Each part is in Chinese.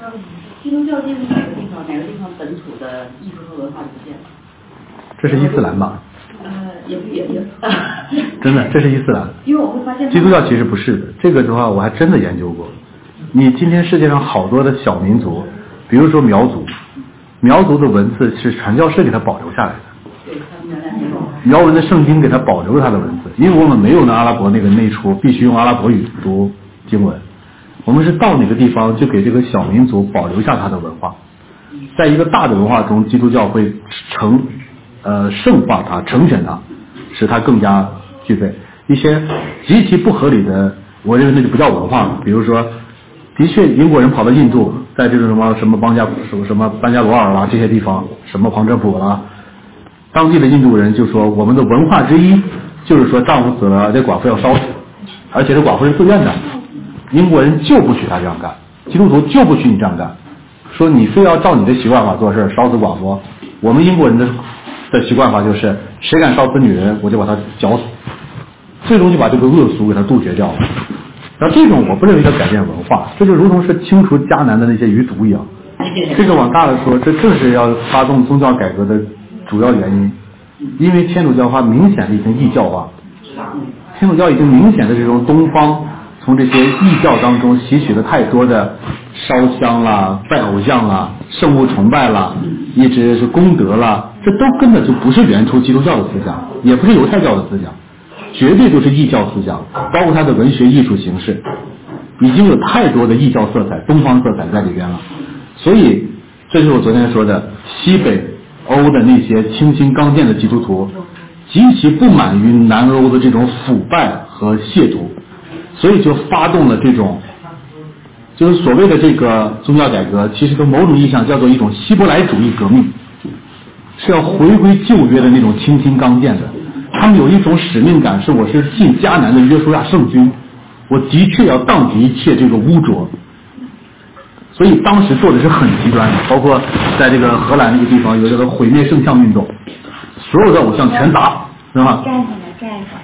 基督教进入哪个地方本土的艺术和文化不见了？ 这是伊斯兰吧？ 也真的，这是伊斯兰。 因为我会发现， 基督教其实不是的。这个的话，我还真的研究过。你今天世界上好多的小民族，比如说苗族，苗族的文字是传教士给他保留下来的。 对，他们原来没有。 苗文的圣经给他保留了他的文字，因为我们没有那阿拉伯那个内出，必须用阿拉伯语读经文。我们是到哪个地方就给这个小民族保留下他的文化，在一个大的文化中，基督教会圣化它，成全它，使它更加具备一些极其不合理的，我认为那就不叫文化了。比如说，的确英国人跑到印度，在这种什么班加罗尔啦这些地方，什么旁遮普啦，当地的印度人就说我们的文化之一就是说丈夫死了，这寡妇要烧死，而且这寡妇是自愿的。英国人就不许他这样干，基督徒就不许你这样干，说你非要照你的习惯法做事，烧死寡妇。我们英国人的习惯法就是，谁敢烧死女人，我就把他绞死，最终就把这个恶俗给他杜绝掉了。然后这种我不认为叫改变文化，这就如同是清除迦南的那些余毒一样。这个往大了说，这正是要发动宗教改革的主要原因，因为天主教化明显的已经异教化，天主教已经明显的这种东方从这些异教当中吸取了太多的烧香啦、拜偶像啦、圣物崇拜啦，一直是功德啦，这都根本就不是原初基督教的思想，也不是犹太教的思想，绝对都是异教思想，包括它的文学艺术形式，已经有太多的异教色彩、东方色彩在里边了。所以，这就是我昨天说的，西北欧的那些清新刚健的基督徒，极其不满于南欧的这种腐败和亵渎，所以就发动了这种，就是所谓的这个宗教改革，其实从某种意义上叫做一种希伯来主义革命，是要回归旧约的那种清新刚健的。他们有一种使命感，是我是信迦南的约书亚圣君，我的确要荡涤一切这个污浊。所以当时做的是很极端的，包括在这个荷兰那个地方有这个毁灭圣像运动，所有的偶像全砸，是吧？ 站一会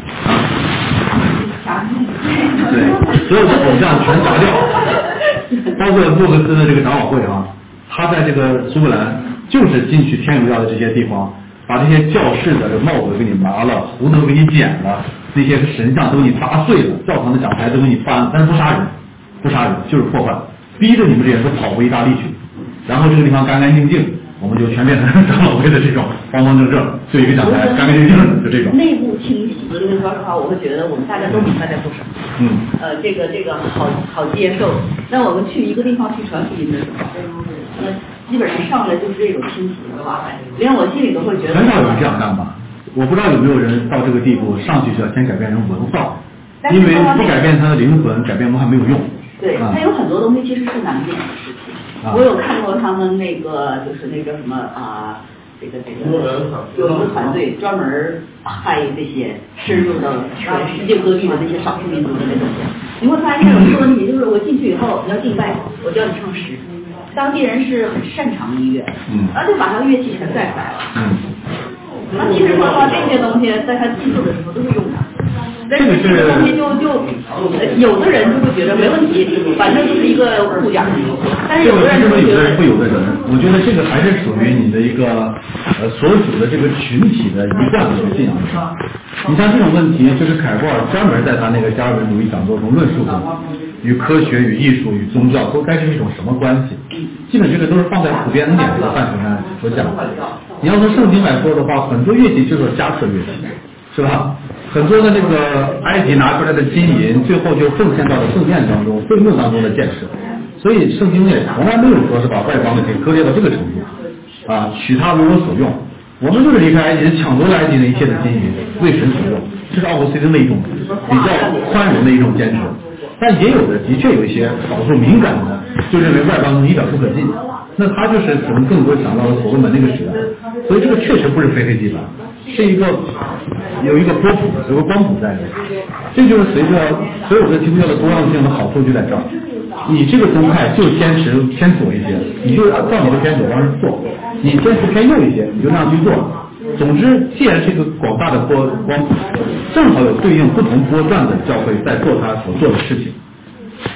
对，所有的偶像全砸掉，包括莫克斯的这个长老会啊，他在这个苏格兰就是进去天主教的这些地方，把这些教士的帽子给你拿了，胡子都给你剪了，那些神像都给你砸碎了，教堂的讲台都给你翻，但是不杀人，就是破坏，逼着你们这些人都跑回意大利去，然后这个地方干干净净，我们就全变成长老会的这种方方正正，就一个讲台干干净净的，就这种。 内部清洗，因为说实话，我会觉得我们大家都明白在做什么。这个好接受。那我们去一个地方去传福音的时候，基本上上来就是这种清洗的话，连我心里都会觉得。 很少有人这样干吧？我不知道有没有人到这个地步，上去就要先改变人文化，因为不改变他的灵魂，改变文化没有用。 对，它有很多东西其实是难变的事情。我有看过他们那个就是那个什么啊，这个有一个团队专门拍这些深入到全世界各地的那些少数民族的那种。你会发现有一个问题，就是我进去以后你要敬拜，我教你唱诗，当地人是很擅长音乐，然后就把他的乐器全带出来了。那其实说话这些东西在他技术的时候都是用的。但是这个东西就有的人就会觉得没问题，反正就是一个物件。但是有的人就会觉得会有的人，我觉得这个还是属于你的一个所属的这个群体的一贯的信仰上。你像这种问题，就是凯波尔专门在他那个加尔文主义讲座中论述的，与科学、与艺术、与宗教都该是一种什么关系？基本这个都是放在普遍恩典这个范畴上所讲的。你要从圣经来说的话，很多乐器就是加特乐器，是吧？很多的那个埃及拿出来的金银，最后就奉献到了圣殿当中、会幕当中的建设。所以圣经也从来没有说是把外邦的给割裂到这个程度，取他为我所用。我们就是离开埃及，抢夺了埃及的一切的金银，为神所用。这是奥古斯丁的一种比较宽容的一种坚持。但也有的确有一些少数敏感的，就认为外邦一点不可进。那他就是可能更多想到了所罗门那个时代，所以这个确实不是非黑即白，是一个有一个波谱，有个光谱在的。这就是随着所有的基督教的多样性的好处就在这儿。你这个宗派就坚持偏左一些，你就照你的偏左方式做；你坚持偏右一些，你就那样去做。总之，既然是一个广大的光谱，正好有对应不同波段的教会在做他所做的事情。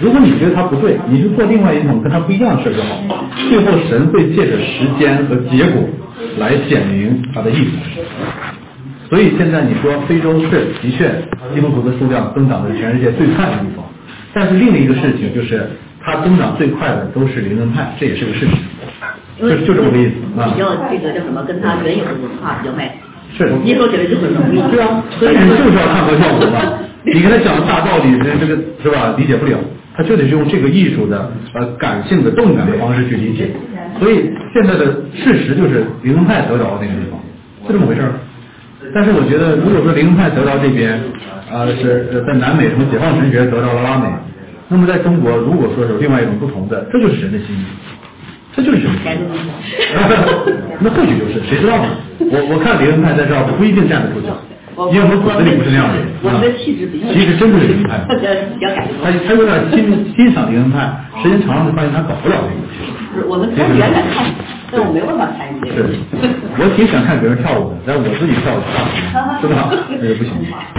如果你觉得它不对，你就做另外一种跟它不一样的事就好了。最后神会借着时间和结果来显明它的意思。所以现在你说非洲是的确基督徒的数量增长的全世界最快的地方，但是另一个事情就是它增长最快的都是灵恩派，这也是个事实。就这么个意思啊。 比较这个叫什么，跟它原有的文化比较卖。 是， 接受起来就很容易。 对啊，但是就是要看和效果嘛。你跟他讲大道理，这个是吧？理解不了，他就得用这个艺术的感性的动感的方式去理解。所以现在的事实就是灵恩派得着那个地方，是这么回事儿。但是我觉得，如果说灵恩派得到这边，是在南美什么解放神学得到了拉美，那么在中国如果说是有另外一种不同的，这就是神的心意。这就是神的心意。那或许就是谁知道呢？我看灵恩派在这儿不一定站得住脚，因为我们骨子里不是那样的人。 我们的气质比较， 其实真的是灵恩派， 比较感动。 他有点欣赏灵恩派，时间长了就发现他搞不了这个。 是我们从远远看，但我没办法参与这个。 是，我挺想看别人跳舞的，但我自己跳舞不行，是吧？这个不行。